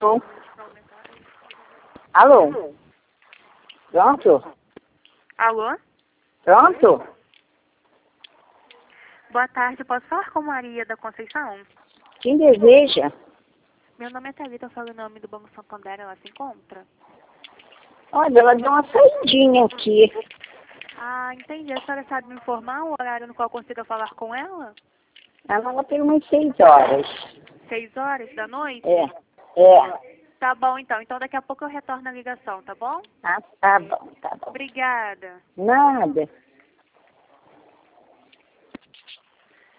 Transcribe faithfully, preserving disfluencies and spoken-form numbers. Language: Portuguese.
Alô? Alô? Pronto? Alô? Pronto? Boa tarde, posso falar com Maria da Conceição? Quem deseja? Meu nome é Thalita, eu falo em nome do Banco Santander, ela se encontra? Olha, ela deu uma saidinha aqui. Ah, entendi. A senhora sabe me informar o horário no qual eu consiga falar com ela? Ela vai ter umas seis horas. Seis horas da noite? É, é. Tá bom, então. Então daqui a pouco eu retorno a ligação, tá bom? Ah, tá bom, tá bom. Obrigada. Nada.